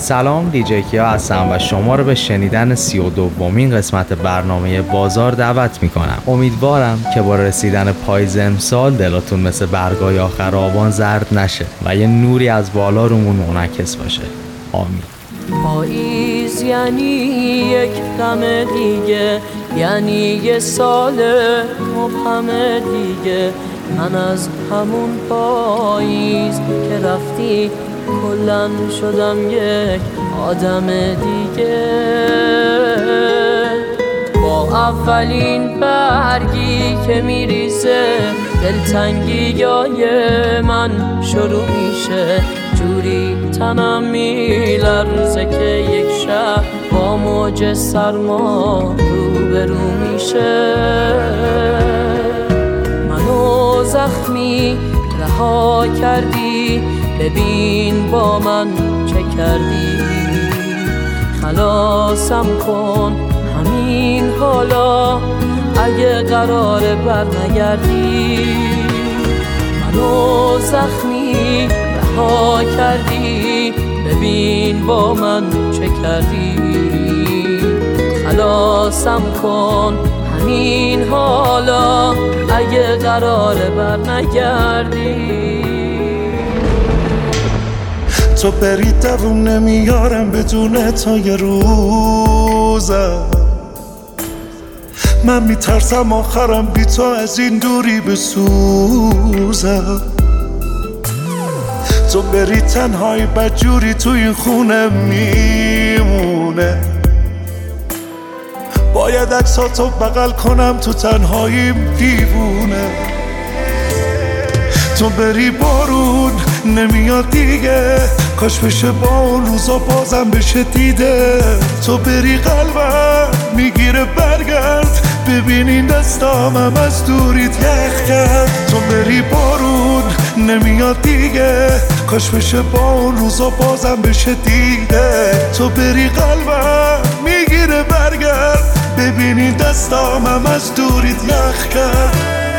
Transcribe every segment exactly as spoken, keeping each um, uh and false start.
سلام، دیجی کیا هستم و شما رو به شنیدن سی و دومین قسمت برنامه بازار دعوت میکنم. امیدوارم که با رسیدن پاییز امسال دلاتون مثل برگای آخر آبان زرد نشه و یه نوری از بالا رومون منعکس باشه. آمین. پاییز یعنی یک غم دیگه، یعنی یه سال مبهم دیگه. من از همون پاییز که رفتی کلن شدم یک آدم دیگه. با اولین برگی که میریزه دلتنگیای من شروع میشه. جوری تنم میلرزه که یک شب با موج سرما روبرو میشه. منو زخمی رها کردی، ببین با من چه کردی. خلاصم کن همین حالا اگه قراره بر نگردی. منو زخمی رها کردی، ببین با من چه کردی. خلاصم کن همین حالا اگه قراره بر نگردی. تو بری دوون نمیارم بدون تا یه روزم. من میترسم آخرم بی تو از این دوری بسوزم. تو بری تنهایی بدجوری تو این خونه میمونه. باید عکساتو بغل کنم تو تنهاییم دیوونه. تو بری بارون نمیاد دیگه، کاش بشه با اون روزا بازم بشه دیده. تو بری قلبم میگیره برگرد، ببین این دستامم از دوریت یخ کرد. تو بری بارون نمیاد دیگه، کاش بشه با اون روزا بازم بشه دیده. تو بری قلبم میگیره برگرد، ببین این دستامم از دوریت یخ کرد.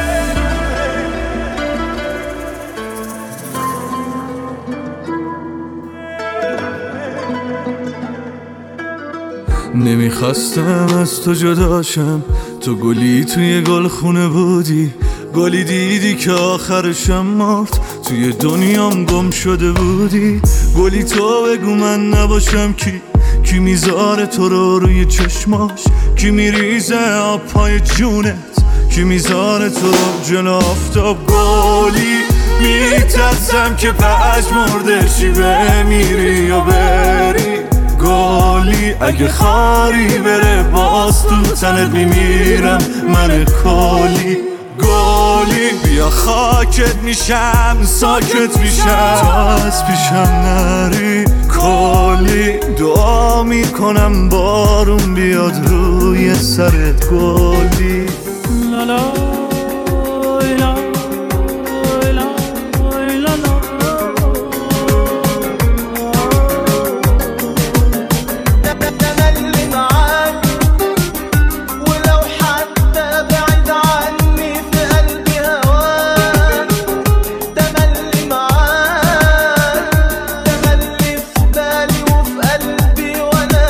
نمیخواستم از تو جداشم، تو گلی توی گل خونه بودی. گلی دیدی که آخرشم مرد، توی دنیام گم شده بودی. گلی تو بگو من نباشم کی، کی میذاره تو رو روی چشماش، کی میریزه آب پای جونت، کی میذاره تو رو جلو آفتاب. گلی میترسم که پش مرده شی بمیری یا بری. گلی اگه خاری بره باز تو تنت میمیرم من کلی. گلی بیا خاکت میشم ساکت میشم تو از پیشم نری. کلی دعا میکنم بارون بیاد روی سرت. گلی لالا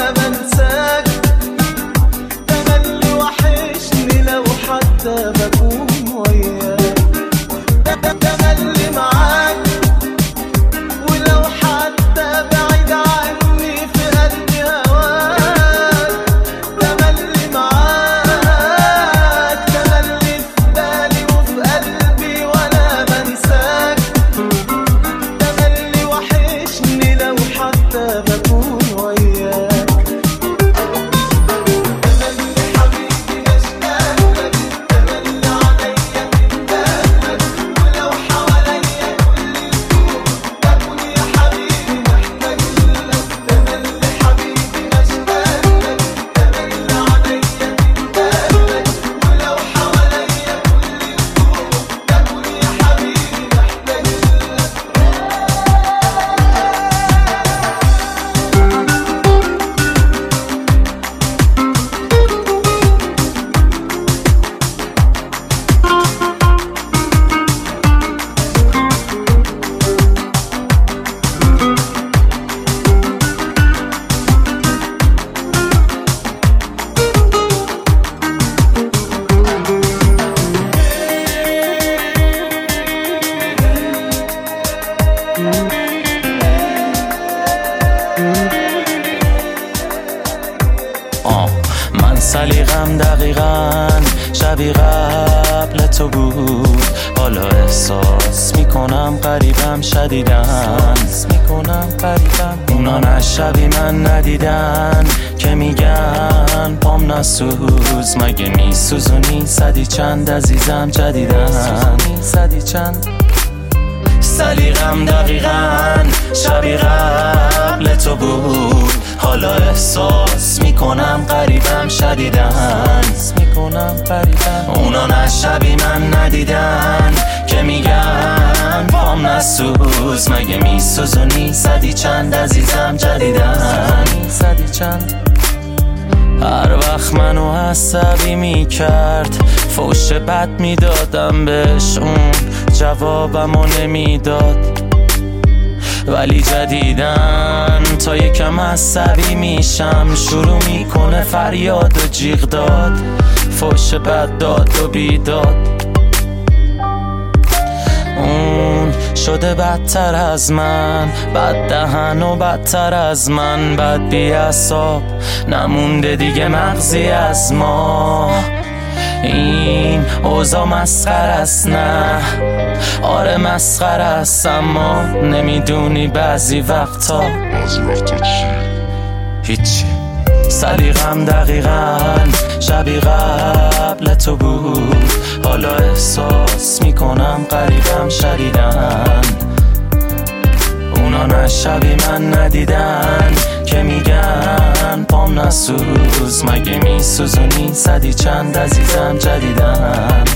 بكون سلیقم دقیقاً شبیه قبل تو بود، حالا احساس میکنم قریبم شدیدن میکنم قریبم. اونا نه شبیه من ندیدن که میگن پام نسوز، مگه میسوزونی صدی چند عزیزم جدیدن صدی چند. سلیقم دقیقاً شبیه قبل تو بود، حالا احساس میکنم قریبم شدیدن میکنم قریبم. اونا نه شبیه من ندیدن که میگن پام نسوز، مگه میسوزونی صدی چند عزیزم جدیدن صدی چند. هر وقت منو عصبی میکرد فوش بد میدادم بهش، اون جوابمو نمیداد. ولی جدیدن تا یکم عصبی میشم شروع میکنه فریاد و جیغ داد، فوش بد داد و بیداد. اون شده بدتر از من، بد دهن و بدتر از من، بد بی اعصاب نمونده دیگه مغزی از ما. این اوضاع مسخره است، نه آره مسخره است، اما نمیدونی بعضی وقتا بعضی وقتا چی؟ هیچی. سلیقم دقیقاً شبیه قبل تو بود، حالا احساس میکنم قریبم شدیدن. اونا نه شبیه من ندیدن که میگن پام نسوز، مگه میسوزونی صدی چند عزیزم جدیدن.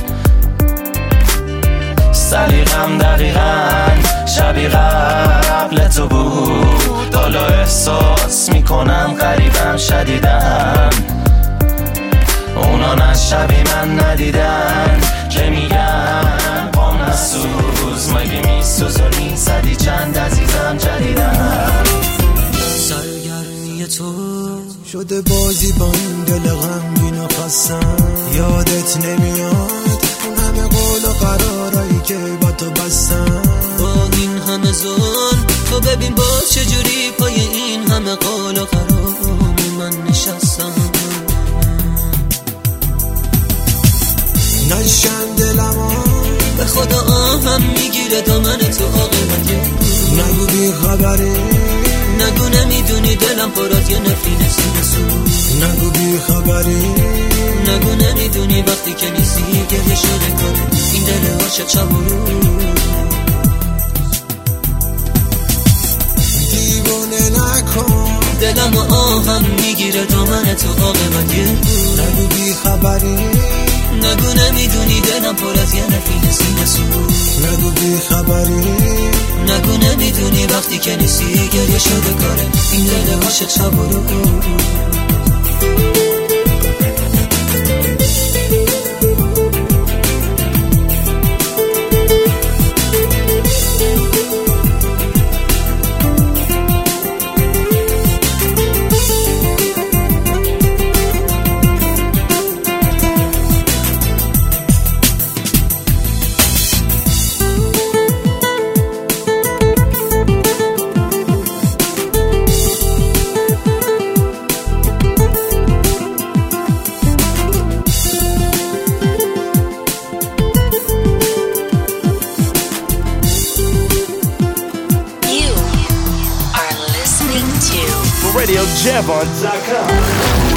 سلیقم دقیقاً شبیه قبل تو بود، حالا احساس میکنم قریبم شدیدن. اونا نه شبیه من ندیدن که میگن پام نسوز، مگه میسوزونی صدی چند عزیزم جدیدن. سرگرمی تو شده بازی با این دل غمگین و خستم، یادت نمیاد اون همه قول و قرارایی که با تو بستم. با این همه ظلم تو ببین با چجوری پای این همه قول و قرار من نشستم. نشن دلم به خدا آهم میگیره دامن تو عاقبت. نگو بی خبری، نگو نمیدونی دلم پر از یه نفرین سینه سوز. نگو بی خبری، نگو نمیدونی وقتی که نیستی گریه شده کنه این دل عاشق شب و روز. دیوانه نکن دلم و آهم میگیره دامن تو عاقبت. نگو بی خبری، نگو نمیدونی دلم پر از یه نفرین سینه سوز. نگو بی خبری، نگو نمیدونی وقتی که نیستی گریه شده کاره این دل عاشق شب و روز. radio jevon dot com.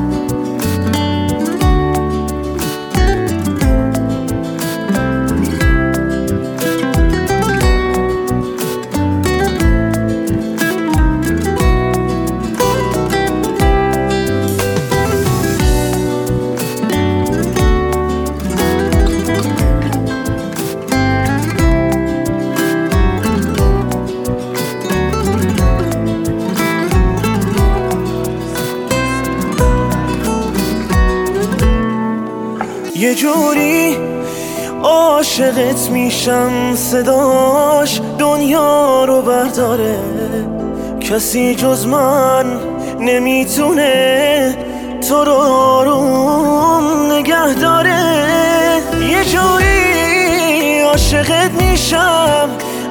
یه جوری عاشقت میشم صداش دنیا رو برداره، کسی جز من نمیتونه تو رو آروم نگه داره. یه جوری عاشقت میشم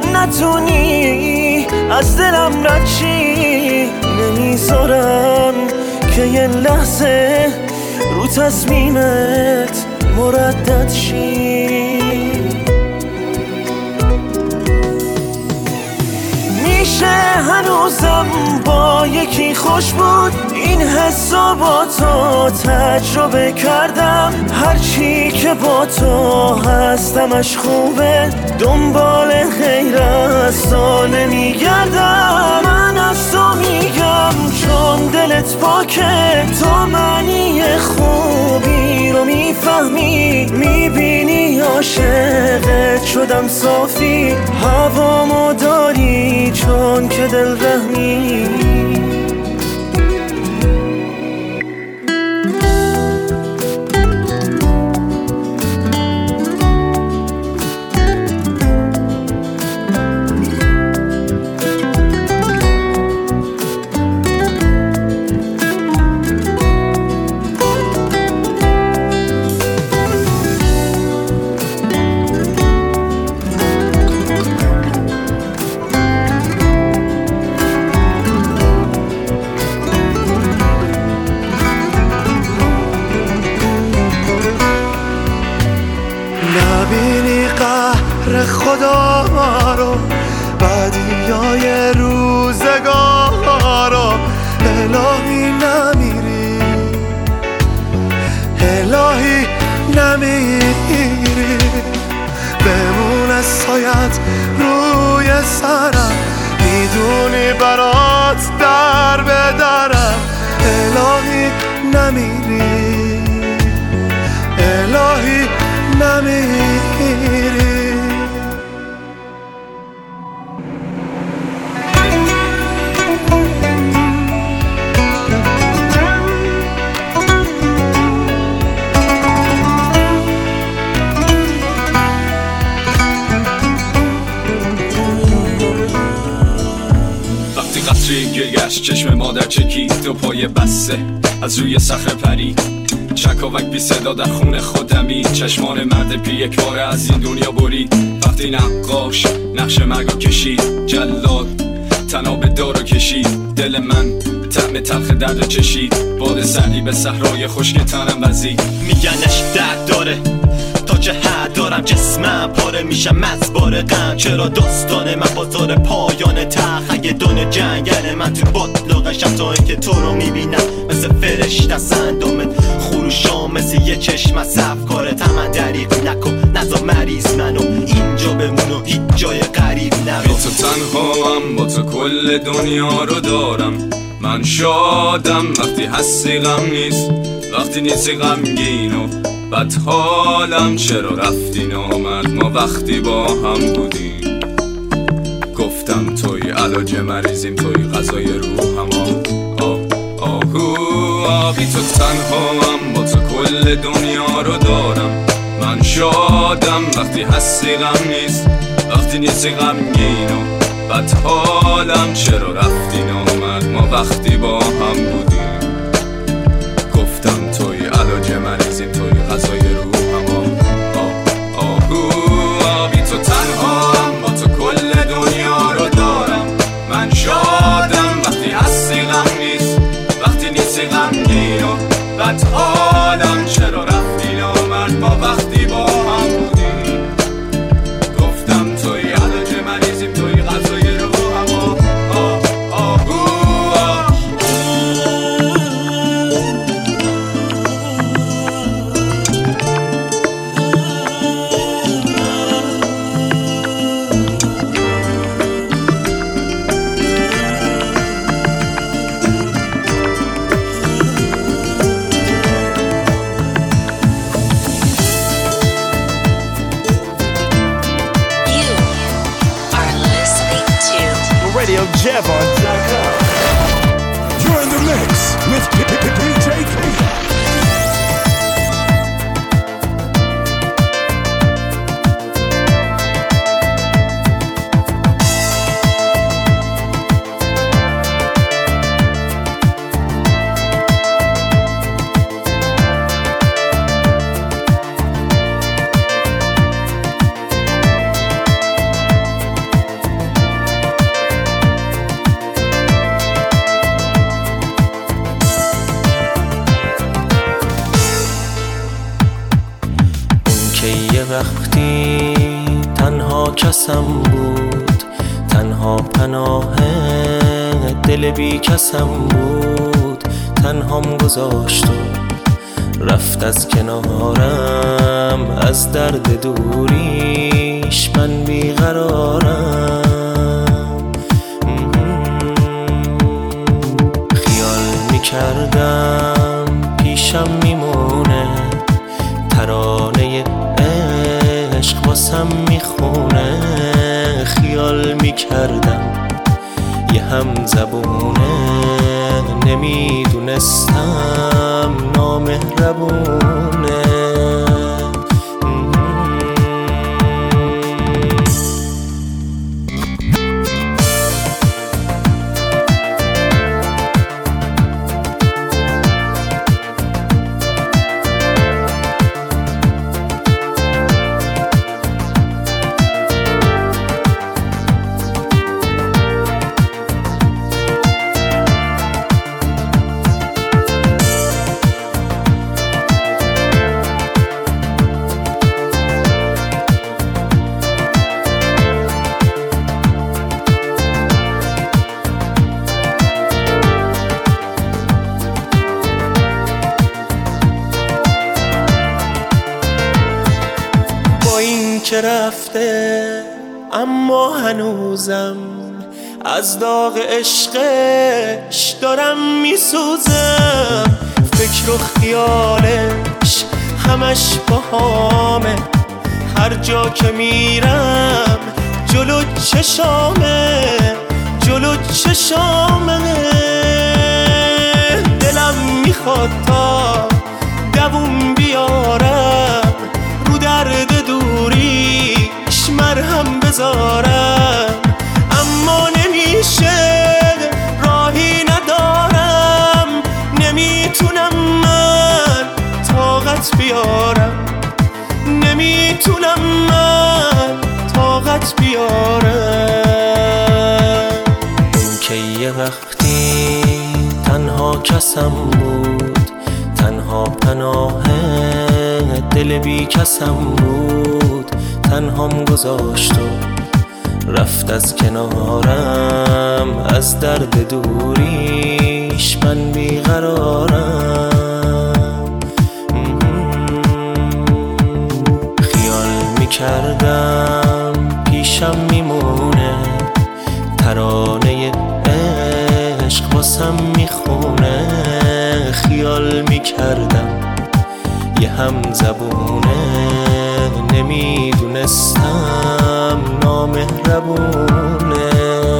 نتونی از دلم رد چی، نمیذارم که یه لحظه تصمیمت مردد شی. میشه هنوزم با یکی خوش بود، این حسا با تو تجربه کردم. هرچی که با تو هستمش خوبه، دنبال غیر از تو نمیگردم. من از تو میگم چون دلت پاکه، تو معنی خوبی رو میفهمی، میبینی عاشقت شدم صافی. هوامو داری چون که دل رحمی. نبینی قهر خدا رو، بدیای روزگار رو، الهی نمیری، الهی نمیری. بمونه سایت روی سرم، میدونی برات در بدرم. الهی نمیری، الهی نمیری. وقتی قطری گرگشت چشم مادر چکید، دو پای بسته از روی صخره پرید. چکاوک بی صدا در خون خودمی، چشمان مرد پی یک بار از این دنیا برید. وقتی نقاش نقش مرگو کشید، جلاد تناب دارو کشید. دل من طعم تلخ درد چشید، باد سردی به صحرای خشک تنم وزید. میگنش درد داره تا چه حد دارم، جسمم پاره میشم از بار غم. چرا داستان من بازار پایان تخ، اگه دونه جنگل من تو باطلاقشم، تا اینکه تو رو میبینم مثل فرشته سندامت خروشام، مثل یه چشم صف کارت. من دریق نکن نزا مریض منو اینجا بمونو، هیچ جای غریب نرو. بی تو تنها هم با تو کل دنیا رو دارم. من شادم وقتی هستی، غم نیست وقتی نیستی غمگین و بد حالم. چرا رفتی نامد ما وقتی با هم بودیم. گفتم توی علاج مریضیم، توی غذای روحم. آه آهو آبی تو تنها هم با تو کل دنیا رو دارم. من شادم وقتی هستی، غم نیست وقتی نیستی غمگین و بد حالم. چرا رفتی نامد ما وقتی با هم بودیم. گفتم توی علاج مریضیم، توی غذای روحم. آه آهو آبی تو تنها هم با تو کل دنیا رو دارم. من شادم وقتی هستی، غم نیست وقتی نیستی غمگین و بد حالم. چرا رفتی نامد ما وقتی با هم بودیم. گفتم توی علاج مریضیم، توی غذای روحم. آه آهو radio javon dot com. You're in the mix with D J K. کسم بود، تنها پناه دل بی کسم بود. تنهام گذاشت و رفت از کنارم، از درد دوریش من بیقرارم. خیال میکردم پیشم میمونه، ترانه عشق واسم میخونه. خیال میکردم یه هم زبونه، نمیدونستم نامهربونه. که رفته اما هنوزم از داغ عشقش دارم میسوزم. فکر و خیالش همش باهامه، هر جا که میرم جلو چشامه، جلو چشامه. دلم میخواد تا دووم بیارم، رو درد دوریش مرهم بذارم. اما نمیشه، راهی ندارم، نمیتونم من طاقت بیارم، نمیتونم من طاقت بیارم. این که یه وقتی تنها کسم بود، تنها پناه دل بی کسم بود. تنهام گذاشت و رفت از کنارم، از درد دوریش من بیقرارم. خیال میکردم پیشم میمونه، ترانه عشق واسم میخونه. خیال میکردم یه هم زبونه، نمیدونستم نامهربونه.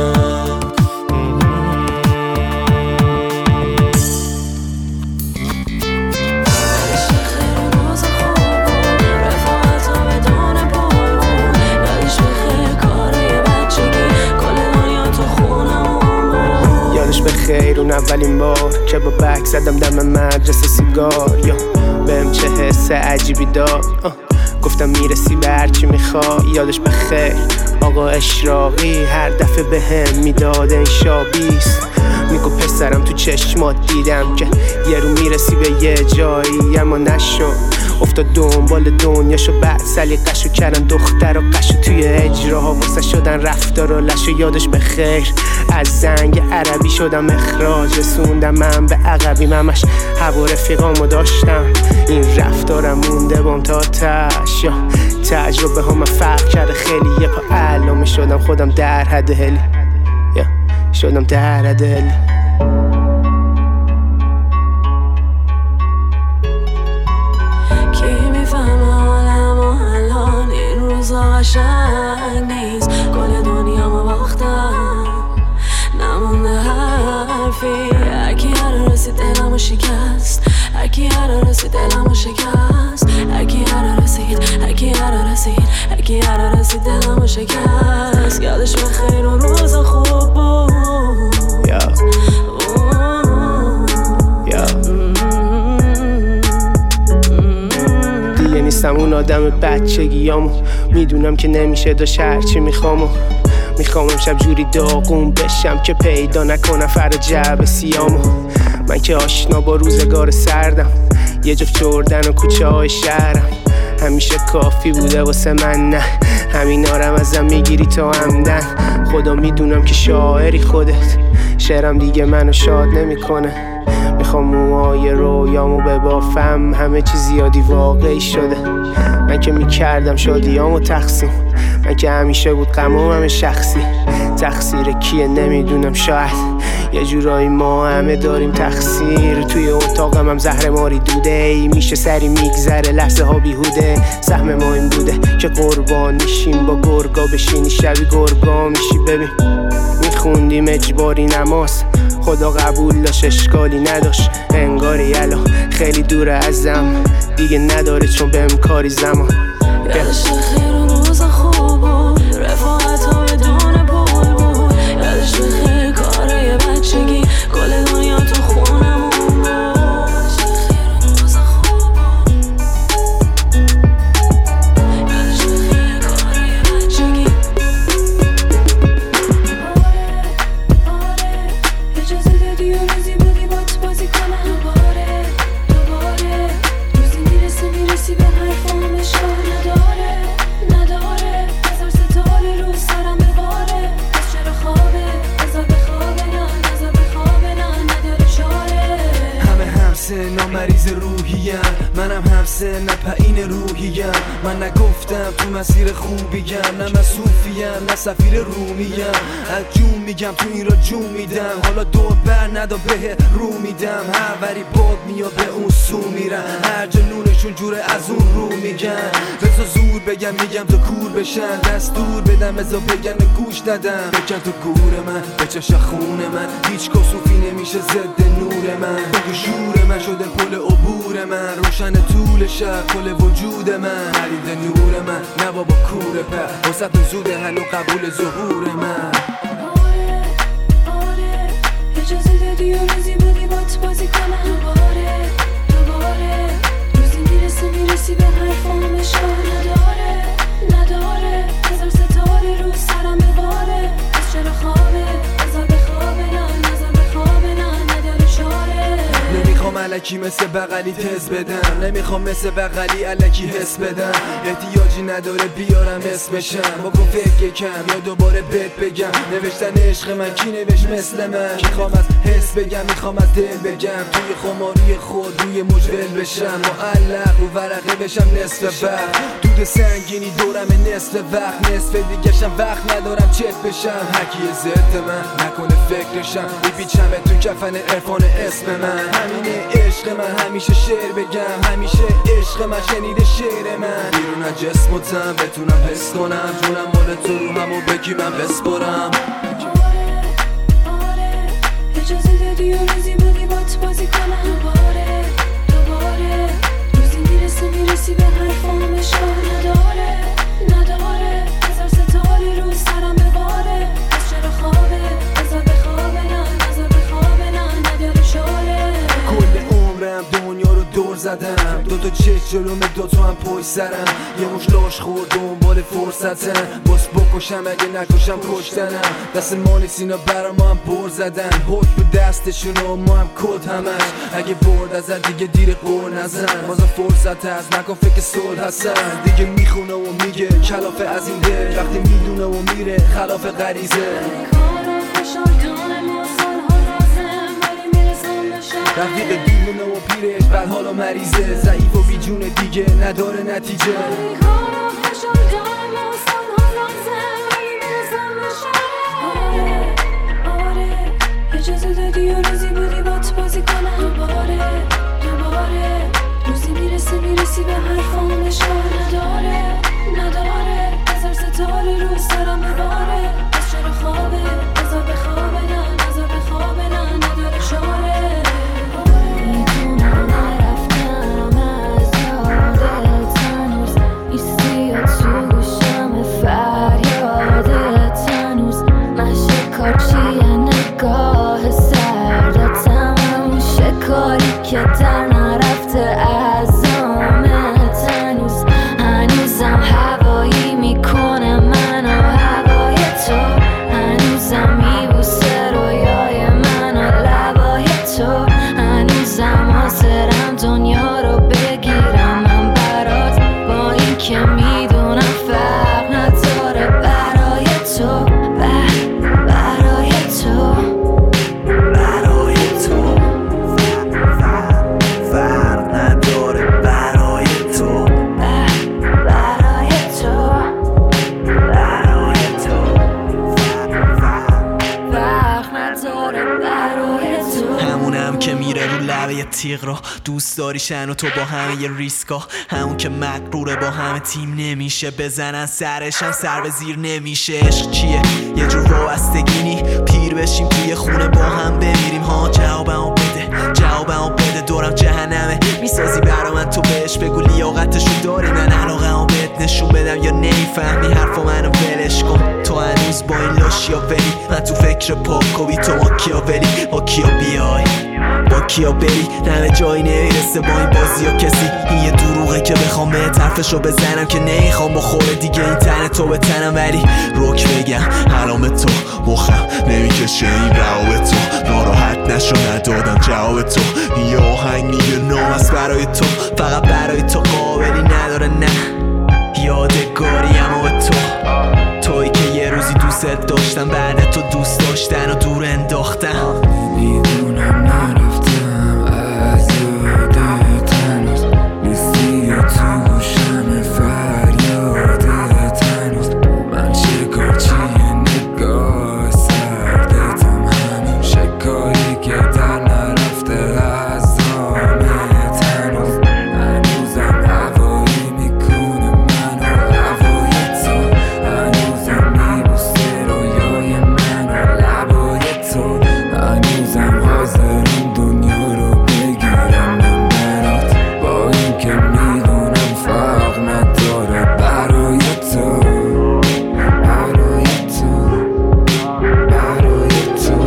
یادش به خیر اون اولین بار که با بک زدم دم مدرسه سیگار، یا بهم چه حس عجیبی داد، گفتم میرسی به هرچی میخوای. یادش به خیر آقا اشراقی هر دفعه به هم میداد این شابیست، میگو پسرم تو چشمات دیدم که یه رو میرسی به یه جایی، اما نشد. افتاد دنبال دنیاشو، بعد سلیقشو کردن دختر و قشو، توی اجراها واسه شدن رفتار و لشو. یادش به خیر از زنگ عربی شدم اخراج، رسوندم من به عقبی، همش هوا رفیقامو داشتم. این رفتارم مونده بام تا تش، یا تجربه ها من فرق کرده خیلی. یه پا علامه شدم خودم در حد هلی، یا شدم در حد هلی. قشنگ نیست، کل دنیا ما باختم، نمونده حرفی. هرکی هر رسید دلمو شکست، هرکی هر رسید دلمو شکست، هرکی هر رسید، هرکی هر رسید، هرکی هر رسید دلمو شکست. یادش بخیر و روز خوب بود. yeah. دیگه نیستم اون آدم بچگیامو، میدونم که نمیشه داشت هرچی میخوامو. میخوام امشب جوری داغون بشم که پیدا نکنم فردا جعب سیامو. من که آشنا با روزگار سردم، یه جفت جردن و کوچه های شهرم، همیشه کافی بوده واسه من، نه همین آرم ازم میگیری تو همدن. خدا میدونم که شاعری خودت، شعرم دیگه منو شاد نمیکنه. میخوام موهای رویامو ببافم، همه چی زیادی واقعی شده. من که میکردم شادیامو تقسیم، من که همیشه بود غمم همه شخصی. تقصیر کیه نمیدونم، شاید یه جورایی ما همه داریم تقصیر. توی اتاقم هم زهر ماری دوده ای، میشه سری میگذره لحظه ها بیهوده. سهم ما این بوده که قربان میشیم با گرگا بشینی شبی گرگا میشی. ببین میخوندیم اجباری نماز، خدا قبول داشت اشکالی نداشت. انگاری الان خیلی دوره ازم، دیگه نداره چون بهم کاری زمان. یادش خیر و روز خوب بود، رفاقت ها بدون پول بود. یادش خیر کاره بچگی، کل دنیا تو خونمون بود. یادش خیر و روز خوب بود، یادش خیر کاره بچگی. آره آره اجازه دادی و روزی بودی بات بازی کنم. دوباره دوباره روزی میرسه میرسی به حرفام اشکال نداره نداره. هزار ستاره رو سرم بباره، پس چرا خوابه بذار بخوابه، نه نذار بخوابه، نه نداره چاره. همه همسن مریض روحیم، منم همسن پایین روحیم. من نگفتم تو مسیر خوبیم، نه من صوفیم نه سفیر رومیم. از جون میگم تو این را جون میدم، حالا دور بر ندا به رو میدم. هر وری باد میاد به اون سو میرم، هر جنونشون جوره از اون رو میگن. بذار زور بگم میگم تو کور بشن، دستور بدم بذار بگم گوش ندم. بکن تو گور من بچش خون من، هیچ کسوفی نمیشه ضد نور من. بگو شور من شده پل عبور من، روشن طول شب کل وجود من. خرید نور من نه بابا کوره پر، وسط زوده هنو قبول ظهور من. آره آره اجازه دادی و روزی بودی بات بازی کنم. دوباره دوباره روزی میرسه میرسی به حرفام اشکال نداره نداره. هزار ستاره رو سرم بباره، پس چرا خوابه بذار بخوابه، نه نذار بخوابه، نه نداره چاره. نمیخوام الکی مثل بغلی تز بدم، نمیخوام مثل بغلی الکی حس بدم. احتیاجی نداره بیارم اسمشم، بکن فکر کم یا دوباره بهت بگم. نوشتن عشق من کی نوشت مثل من؟ میخوام از حس بگم میخوام از دل بگم، توی خماری خود روی مجول بشم. معلق رو ورقه بشم نصف وقت، دود سنگینی دورم نصف وقت. نصف دیگه‌شم وقت ندارم چت بشم. هرکی ضد من نکنه فکرشم، میپیچم تو کفن عرفان اسم من. همینه عشق من همیشه شعر بگم، همیشه عشق من شنیده شعر من. بیرون از جسم و تن بتونم حس کنم، جونم مال تو رو همو بگی من بسپرم. آره آره اجازه دادی و روزی بودی بات بازی کنم. دوباره دوباره روزی میرسه میرسی به حرفام اشکال نداره نداره. هزار ستاره رو سرم بباره، پس چرا خوابه بذار بخوابه، نه نذار بخوابه، نه نداره چاره. کل عمرم دنیا رو دور زدم، دو تا چشم جلوم دو تا هم پشت سرم. یه مش لاش خورد دنبال فرصتم، باس بکشم اگه نکشم کشتنم. دست ما نیست اینا برا ما هم بر زدن، حکم به دستشون و ما هم کد همش. اگه برد ازن دیگه دیر قور نزن، بازم فرصت هست نکن فکر صلح هستن. دیگه میخونه و میگه کلافه از این دل، وقتی میدونه و میره خلاف غریزه. رفیق دیوونه و پیرش بعد حالا مریضه، ضعیف و بی جون دیگه نداره نتیجه. آره آره اجازه دادی و روزی بودی بات بازی کنم. دوباره دوباره روزی میرسه میرسی به حرفام اشکال نداره نداره. هزار ستاره رو سرم بباره، پس چرا خوابه بذار بخوابه، نه نذار بخوابه، نه نداره چاره. که در نرفته از آمت هنوز هنوزم هوایی میکنه من و هوای تو، هنوزم میبوسه رویای من و لبای تو، هنوزم حاضرم دنیا رو بگیرم من برات با برای تو. همونم که میره رو لبه تیغ رو دوست داریشن و تو با همه ی ریسکا، همون که مقروره با همه تیم نمیشه، بزنن سرشم سر به زیر نمیشه. عشق چیه؟ یه جور وابستگینی، پیر بشیم توی خونه با هم بمیریم ها. جوابمو بده جوابمو بده دورم جهنمه میسازی برا من، تو بهش بگو لیاقتشو داری، من علاقمو بهت نشون بدم یا نمیفهمی حرفو منو ولش کن. تو هنوز با این لاشیا ولی من تو فکر پاکوی، تو ما کیا ولی با کیا بیای با کیا بری، همه جایی نمیرسه با این بازی ها کسی. این یه دروغه که بخوام به طرفشو بزنم که نمیخوام بخوره دیگه این تن تو به تنم، ولی روک بگم حرام تو مخم نمیکشه این رواب تو، ناراحت نشو ندادم جواب تو. این یه آهنگ یه نام است برای تو، فقط برای تو قابلی نداره نه یادگاریم و تو، توی که یه روزی دوست داشتم بعد تو دوست داشتن و دور انداختم. میدونم نرفتم از یادت هنوز، نیستی یا تو گوشم فریادت هنوز، من چکار چیه نگاه سردتم همون شکایی که در نرفته از دامت هنوز، هنوزم هوایی میکنه منو هوای تو، هنوزم میبوسه رویای منو لبای تو، هنوزم حاضرم دنیا رو بگیرم من برات، با این که میدونم فرق نداره برای تو برای تو برای تو،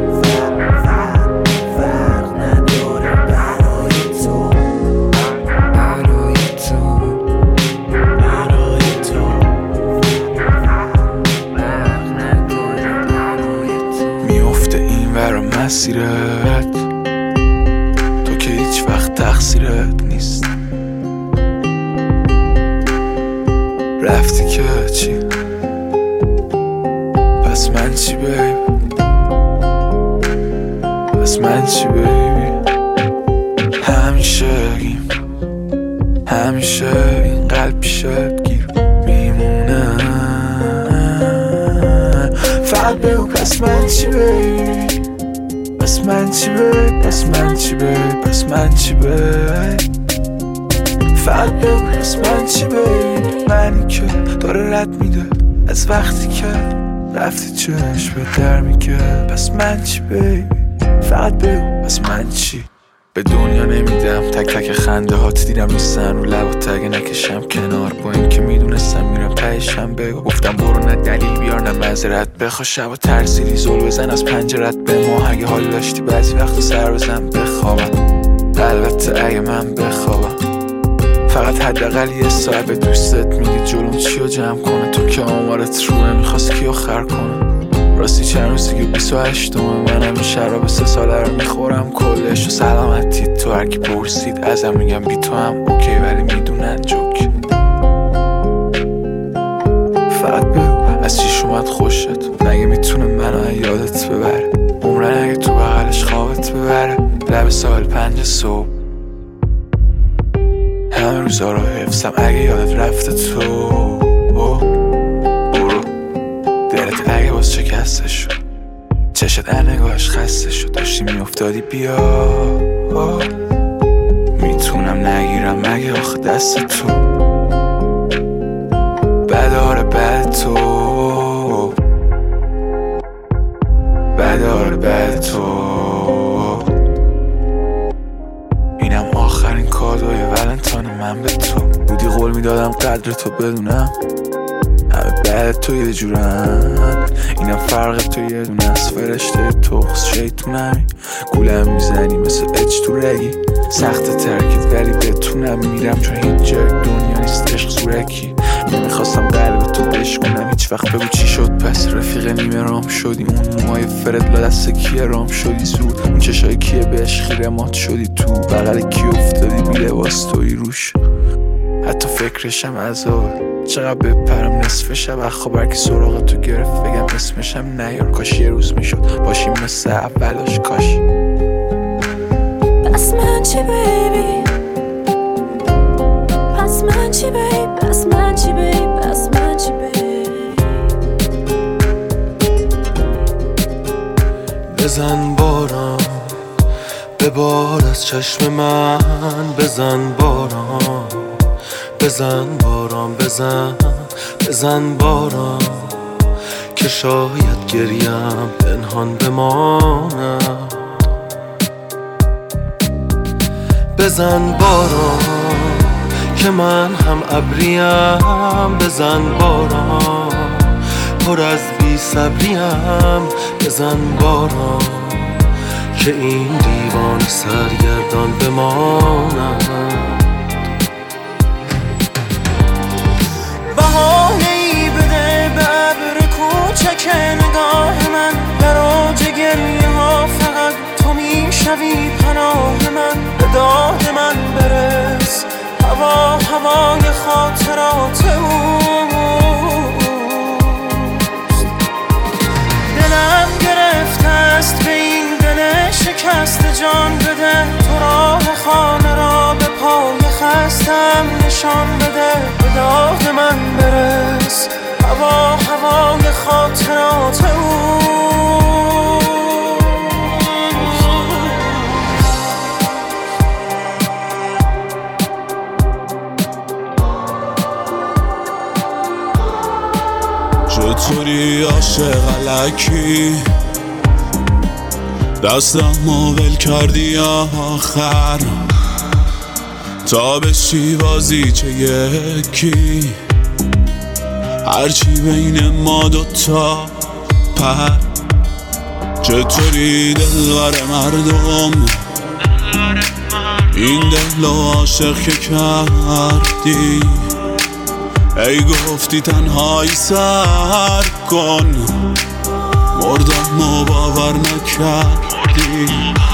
فرق نداره برای تو برای تو برای تو، فرق نداره برای تو. میفته این ور مسیرت تو که هیچ وقت تقصیرت نیست، رفتی که چی پس من چی بیبی، پس من چی بیبی، همیشه گیم همیشه این قلب پیشت گیر میمونه، فقط بگو پس من چی بیبی، پس من چی بیبی، پس من چی بیبی، پس من چی بیبی، فقط بگو پس من چی بیبی، منی که داره رد میده از وقتی که رفتی چشم به در میگه، پس من چی بیبی، فقط بگو پس من چی. به دنیا نمیدم تک تک خنده هات دیدم نیستن رو لب و تگه نکشم کنار، با این که میدونستم میرم تهشم بگو، گفتم برو نه دلیل بیار نه معذرت بخوا، شب و ترسیدی زل بزن از پنجرت به ما، اگه حال داشتی بعضی وقت سر بزن بخوابم، البته اگه من بخوابم، فقط حداقل یه ساعت به دوستت میگی جلوم چیو جمع کنه، تو که آمارت روه میخواست کیو خر کنه، راستی چند روزی که بیست و هشتمه منم این شراب سه ساله رو میخورم کلش و سلامتی، تو هرکی پرسید ازم میگم بی تو هم اوکی ولی میدونن جوک، فقط بگو از چیش اومد خوشت، مگه میتونه منو یادت ببره، عمرن اگه تو بغلش خوابت ببره، لب سال پنج صبح همه روزا رو حفظم اگه یادت رفته تو، برو دلت اگه باز شکسته شد، چشت در نگاهش خسته شد، داشتی میافتادی بیا، میتونم نگیرم مگه آخه دست تو، بداره بد تو بداره بد تو، اینم آخرین کادوی ولنتاین من به تو، بودی قول میدادم قدر تو بدونم، همه بعد تو یه جورن، اینم فرق تو یه دونه از فرشته تخص شیطونمی، گولم میزنی مثل اج تو رگی، سخت ترکت ولی بتونم میرم چون هیچ جای دنیا نیست عشق زورکی، نمیخواستم قلب تو بشکنم هیچ وقت، بگو چی شد پس رفیق نیمه رام شدی، اون موهای فرد لا دست کیه رام شدی زود، اون چشای کیه بهش خیره مات شدی، تو بغل کی افتادی بی لباس توی روش، حتی فکرشم عذاب، چقدر بپرم نصف شب خواب هرکی سراغ تو گرفت بگم اسمشم نیار، کاش یه روز میشد باشیم مثل اولاش، کاش. پس من چی بیبی، پس من چی بیبی، پس من چی بیبی، پس من چی بیبی، بزن باران ببار از چشم من، بزن باران بزن باران بزن بزن باران که شاید گریم پنهان بمانم. بزن باران که من هم ابریم، بزن باران پر از بی صبریم، بزن باران که این دیوان سرگردان بمانم. بهانه‌ای بده به ابر کوچک نگاه من، در اوج گریه ها فقط تو میشوی پناه من. به داد من برس هوا هوای خاطرات اوست. دلم گرفته است به این دل شکست، جان بده تو راه خانه را به پای خستم نشان بده. به داد من برس هوا هوای خاطرات اوست. چطوری عاشق الکی دستم ول کردی آخر، تا بشی بازی چه یکی هرچی بین ما دوتا پر. چطوری دلبر مردم این دل و عاشق که کردی، ای گفتی تنهایی سر کن، مردم و باور نکردی.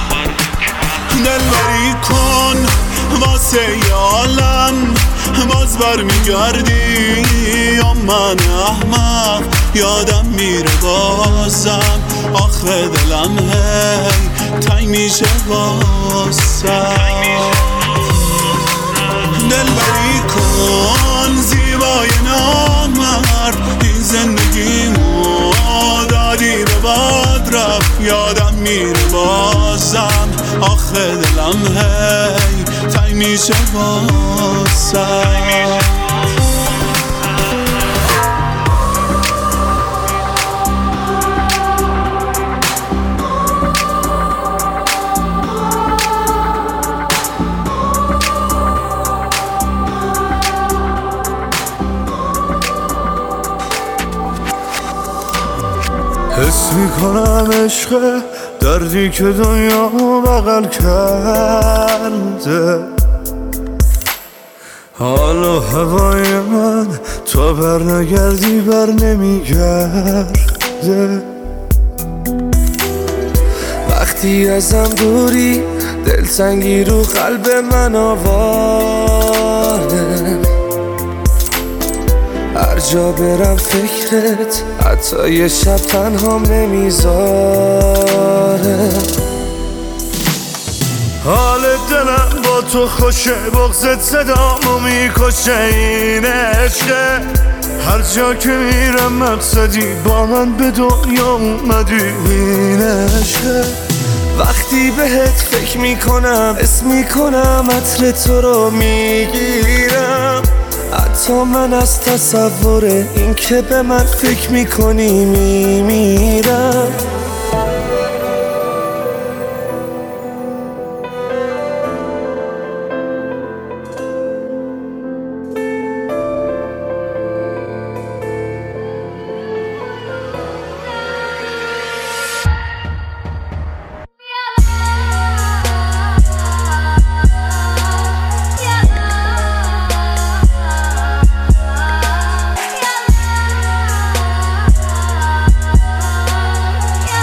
دلبری کن واسه یالم باز بر میگردی، یا من احمق یادم میره بازم، آخه دلم هی تنگ میشه واسم. دلبری کن زیبای نامرد، این زندگیمو دادی به باد رفت، یادم میره بازم، آخه دلم هی تنگ میشه واسم. حس میکنم عشق دردی که دنیا بغل کرده، حالا هوای من تو بر نگردی بر نمیگرده. وقتی ازم دوری دلتنگی رو قلب من آواره، هر جا برم فکرت حتی یه شب تنهام نمیذاره. حال دلم با تو خوشه، بغضت صدامو میکشه، این عشقه هر جا که میرم مقصدی، با من به دنیا اومدی، این عشقه. وقتی بهت فکر میکنم اسم میکنم عطر تو رو میگیرم، حتی من از تصور این که به من فکر میکنی میمیرم. Yeah.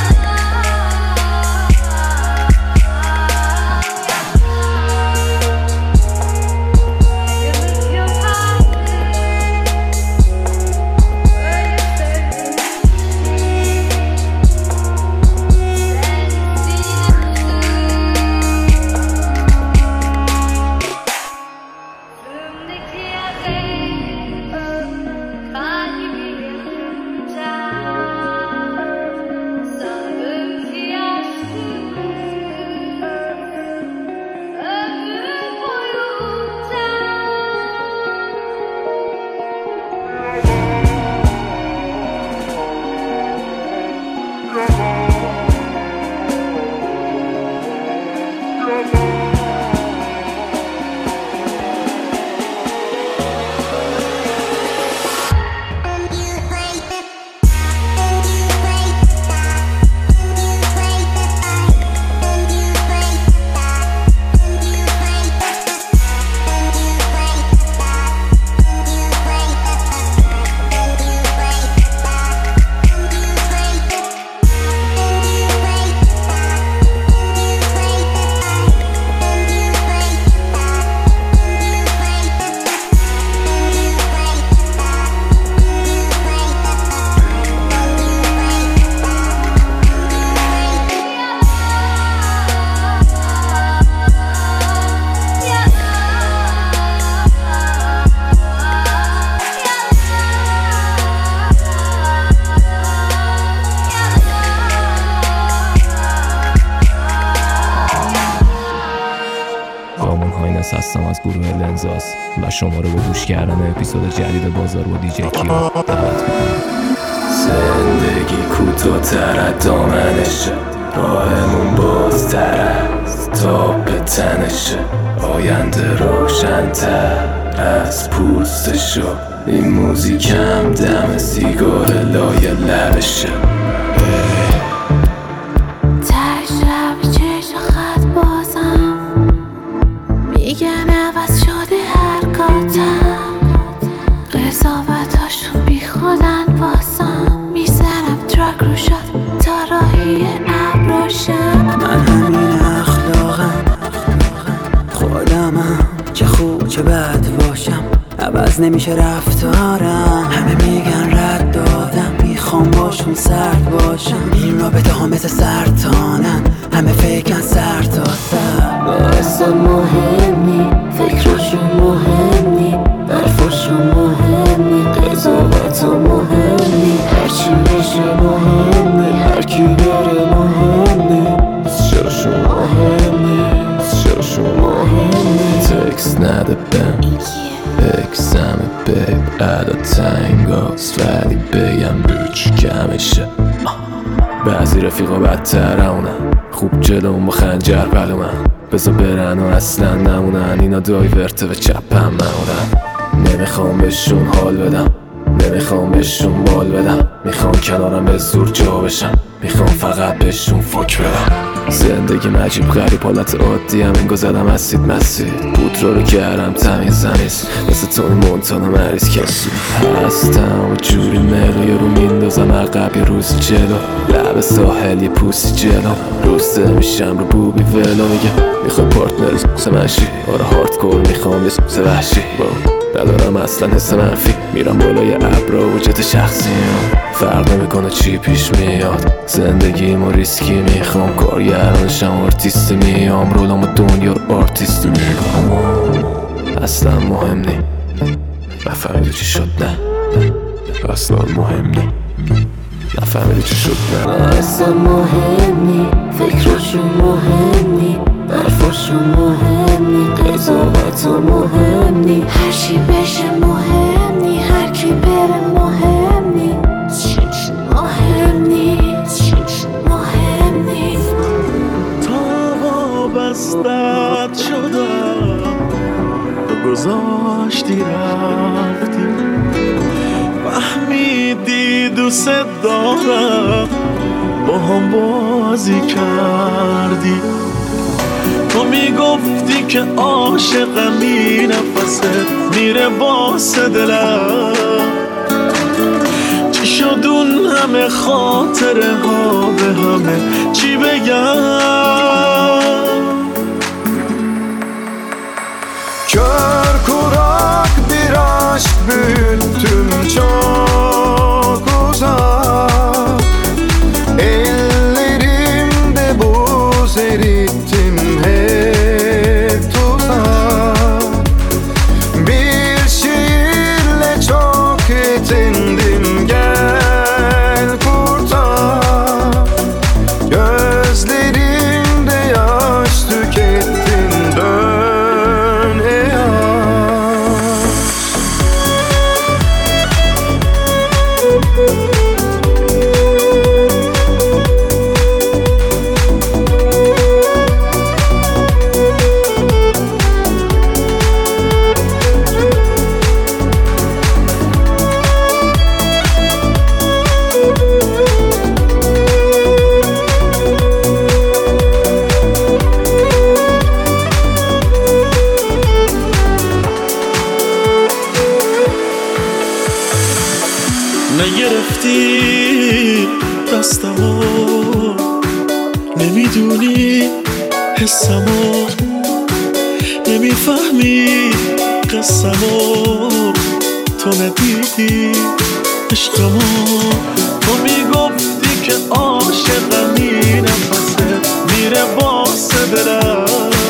عباس هستم از گروه لنزاس و شما رو به گوش کردن اپیزود جدید بازار با دیجی کیا دعوت میکنم. زندگی کوتاه‌تر از دامنشه، راهمون بازتر از تاب تنشه، آینده روشن‌تر از پوستشو، این موزیکم دم سیگار لای لبشه. نمیشه رفتارم، همه میگن رد دادم، میخوام باشون سرد باشم، این رابطه ها مثل سرطانن، همه فکرن سر تا سر. اصلا مهمی فکراشون مهمی، برفاشون مهمی، قضاوتو مهمی، هرچی میشه مهمی، هرکی بره مهمی، چراشون مهمی، چراشون مهمی. تکس نده بهم اکسم بیب ادا تنگاست، ولی بگم روچ کمشه. بعضی رفیقا بدتر اونن، خوب جلوم با خنجر بلومن، بزا برن و اصلا نمونن، اینا دایورته و چپم مونن. نمیخوام بهشون حال بدم، نمیخوام بهشون بال بدم، میخوام کنارم به زور جا بشم، میخوام فقط بهشون فک بدم. زندگی مجیب غریب حالت عادی هم انگو زدم اسید مسید، بودرا رو کردم تمیز زمیز، مثل توی مونتانا مریض کسی هستم و جوری مقیه رو میندازم عقب یه روز جلو، لب ساحل یه پوسی جلو، روسته میشم رو بوبی ولو، میگه میخوای پارتنر سمشی، آره هاردکور میخوام یه سوز وحشی، ندارم اصلا حس منفی، میرم بالای ابرا و جت شخصی هم. فرق نمیکنه چی پیش میاد، زندگی ما ریسکی، میخوام کارگرانشم آرتیستی، میام رولام دنیا رو آرتیستی میگم، اصلا مهم نی نفهمیدی چی شد، نه اصلا مهم نی نفهمیدی چی شد، نه اصلا مهم نی فکراشون مهم نی، برفاشون مهم نی، قضاوتو مهم نی، هرچی بشه مهم نی، هرکی بره مهم نی، مهم نی مهم نی. تا وابستت شدم تو گذاشتی رفتی، فهمیدی دوست دارم با هم بازی کردی، تو میگفتی که عاشقمی، نفست میره واسه دلم، چی شد اون همه خاطره ها به همه چی بگم. Kör kurak bir aşk büyüttüm çok uzak, ellerimde buz erittim hep tuzak, bir şiirle çok yetindim, gel kurtar, gözlerimde yaş tükettin, dön ey aşk. نگرفتی دستمو، نمیدونی حسمو، نمیفهمی قسمو، تو ندیدی عشقمو، تو میگفتی که عاشقمی، نفست میره واسه دلم،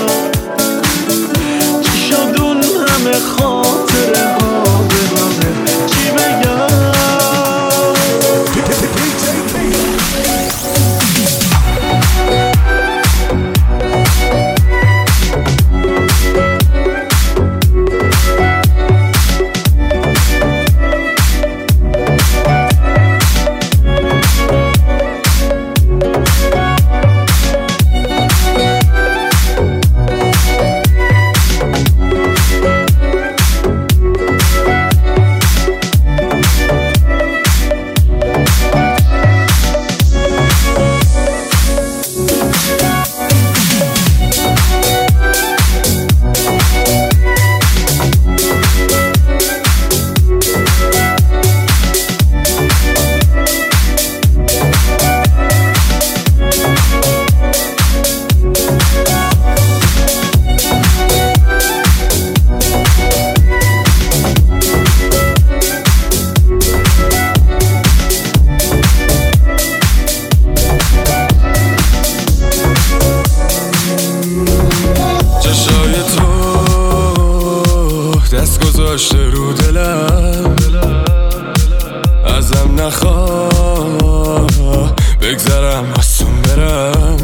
چی شد اون همه خاطره ها به همه چی بگم. دست گذاشته رو دلم، ازم نخواه بگذرم آسون برم.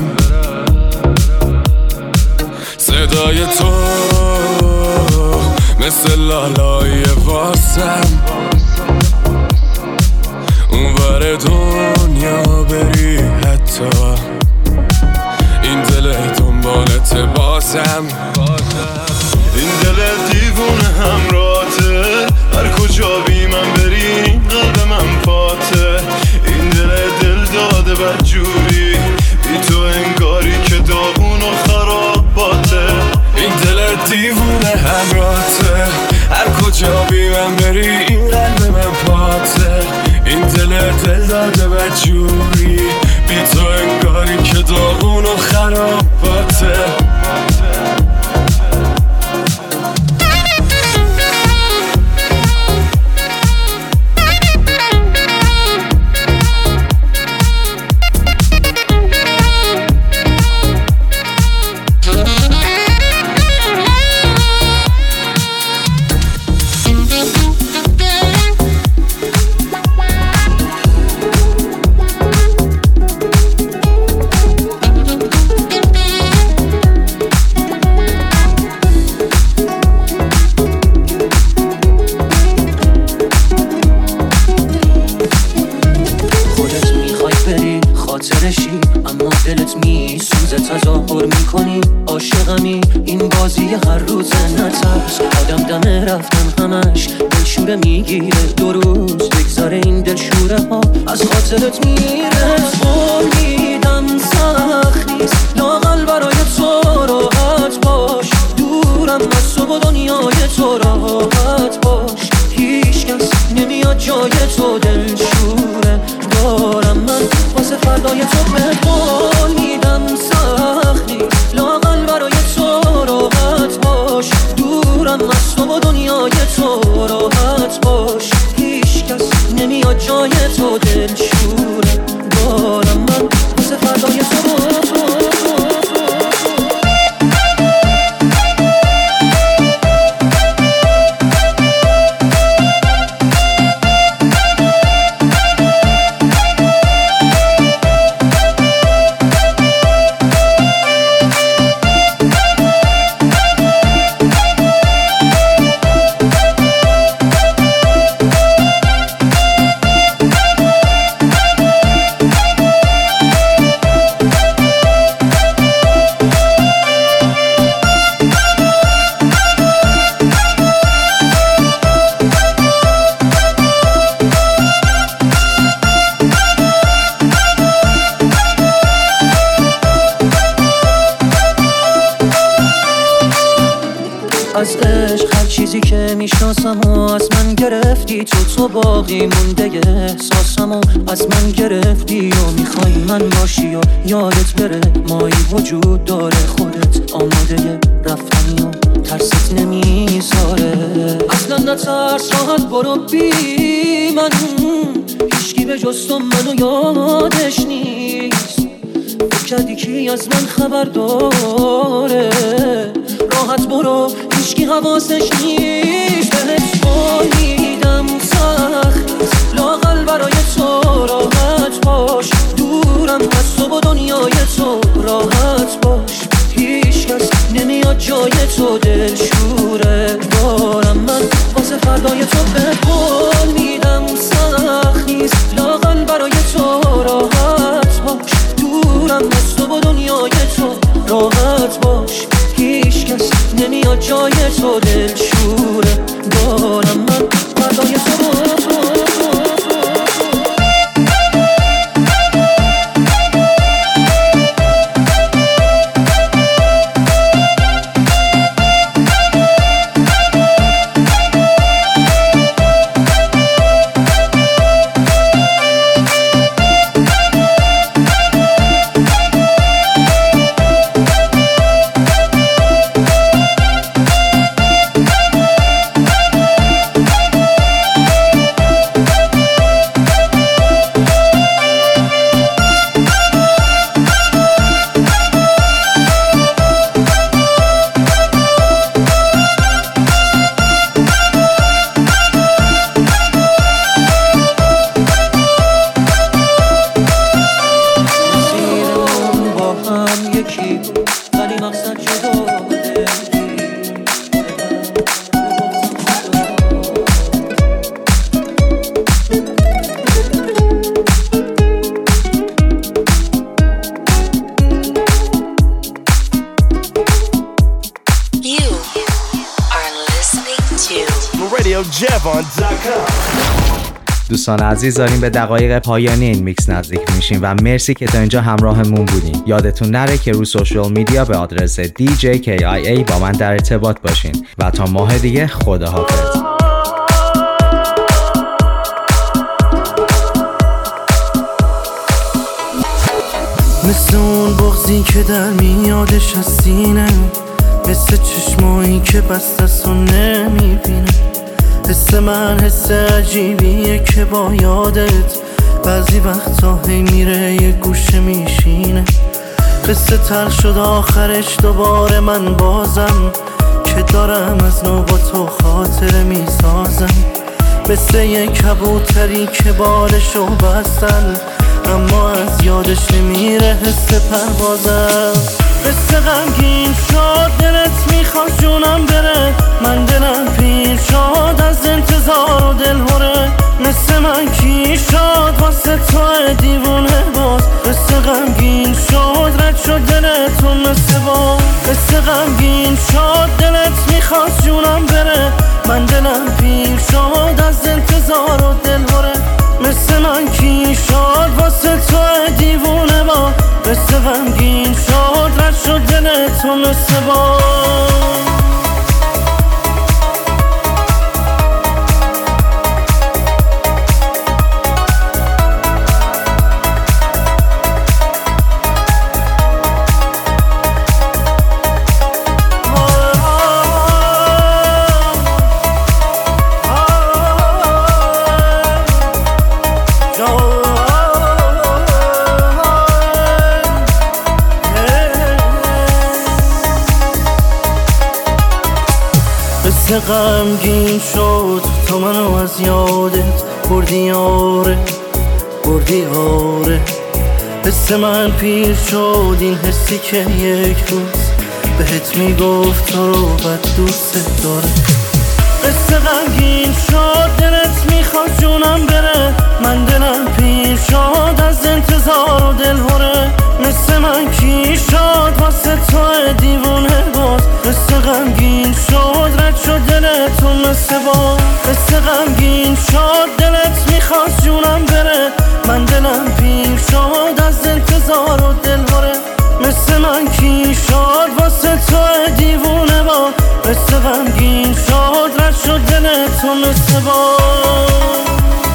صدای تو مثل لالای واسم، اون ور دنیا بری حتی این دل دنبالت بازم. این دل دیوونه همراته، هر کجا بی من بری قلب من پاته. این دل دل داده بدجوری، بی تو انگاری که داغون و خراباته. این دل دیوونه همراته، هر کجا بی من بری این قلب من پاته. این دل دل داده بدجوری، بی تو انگاری که داغون و خراباته. اما دلت می سوزه تظاهر میکنی عاشقمی، این بازی هر روزه نترس. آدم دم رفتن همش دلشوره میگیره، دو روز بگذاره این دلشوره ها از خاطرت میره. فهمیدم سخت نیست لااقل برای تو راحت باش، دورم از تو و دنیای تو راحت باش. هیچ کس نمیاد جای تو دلشوره دارم من واسه فردای تو. مهمان میدم سخت نیست لااقل برای تو راحت باش، دورم از تو و دنیای تو راحت باش. هیچ کس نمیاد جای تو دلشوره دارم من واسه فردای تو. از عشق هر چیزی که میشناسم و از من گرفتی تو، تو باقی مونده احساسم و از من گرفتی و میخوای من باشی و یادت بره مایی وجود داره، خودت آماده رفتنی و ترست نمیذاره. اصلا نترس راحت برو بی من، هیچکی به جز تو منو یادش نیست. فکر کردی کی از من خبر داره، راحت برو هیچکی حواسش نیست. بهت فهمیدم سخت لااقل برای تو راحت باش، دورم از تو و دنیای تو راحت باش. هیچ کس نمیاد جای تو دلشوره دارم من واسه فردای تو. بهت فهمیدم سخت نیست لااقل برای تو راحت باش، دورم از تو و دنیای تو راحت باش. هیچ کس نمیاد جای تو دلشوره دارم من فردای تو. یکی ولی مقصد جدا دوستان عزیز داریم به دقایق پایانی این میکس نزدیک میشیم و مرسی که تا اینجا همراهمون بودین. یادتون نره که رو سوشال میدیا به آدرس دی جی کی آی ای با من در ارتباط باشین و تا ماه دیگه خداحافظ. مثل اون بغضی که در میادش از سینه، مثل چشمایی که بستست و نمیبینه. حس من حس عجیبیه که با یادت بعضی وقتا هی میره یه گوشه میشینه. قصه تلخ شد آخرش دوباره من بازم که دارم از نو با تو خاطره میسازم. مثل یه کبوتری که بالشو بستن اما از یادش نمیره حس پروازم. قصه غمگین شد دلت میخواد جونم بره، من دلم پیر شد از انتظار و دلهوره. مثل من کی شد واسه تو دیوونه باز. قصه غمگین شد رد شد دلتون مثل باز. قصه غمگین شد دلت میخواد جونم بره، من دلم پیر شد از انتظار و دلهوره. مثل من کی شد واسه تو دیوونه با. قصه غمگین شد رد شد دلتون مثل با. قصه غمگین شد تو منو از یادت بردی آره بردی آره. قصه من پیر شد این حسی که یک روز بهت میگفت تو رو بد دوست داره. قصه غمگین شد دلت میخواد جونم بره، من دلم پیر شد از انتظار و دلهوره. مثل من کی شد واسه تو دیوونه باز. قصه غمگین شد رد شد دلتون مثل باز. قصه غمگین شد دلت میخواد جونم بره، من دلم پیر شد از انتظار و دلهوره. مثل من کی شد واسه تو دیوونه با. قصه غمگین شد رد شد دلتون مثل باز.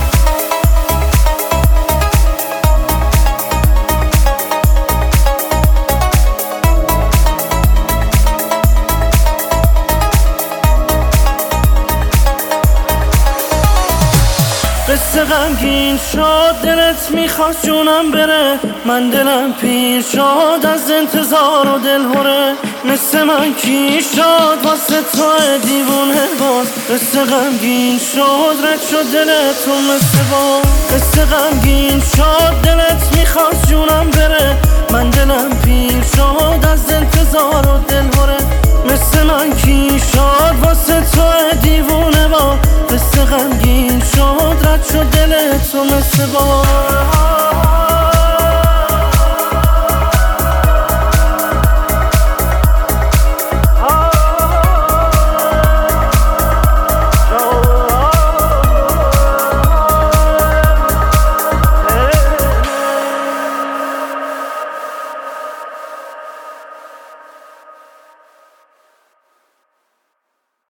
قصه غمگین شد دلت میخواد جونم بره، من دلم پیر شد از انتظار و دلهوره. مثل من کی شد واسه تو دیوونه باز. قصه غمگین شد رد شد دلتون مثل باز. قصه غمگین شد دلت میخواد جونم بره، من دلم پیر شد از انتظار و دلهوره. مثل من کی شد واسه تو دیوونه با. قصه غمگین شد رد شد دلتون مثل باز.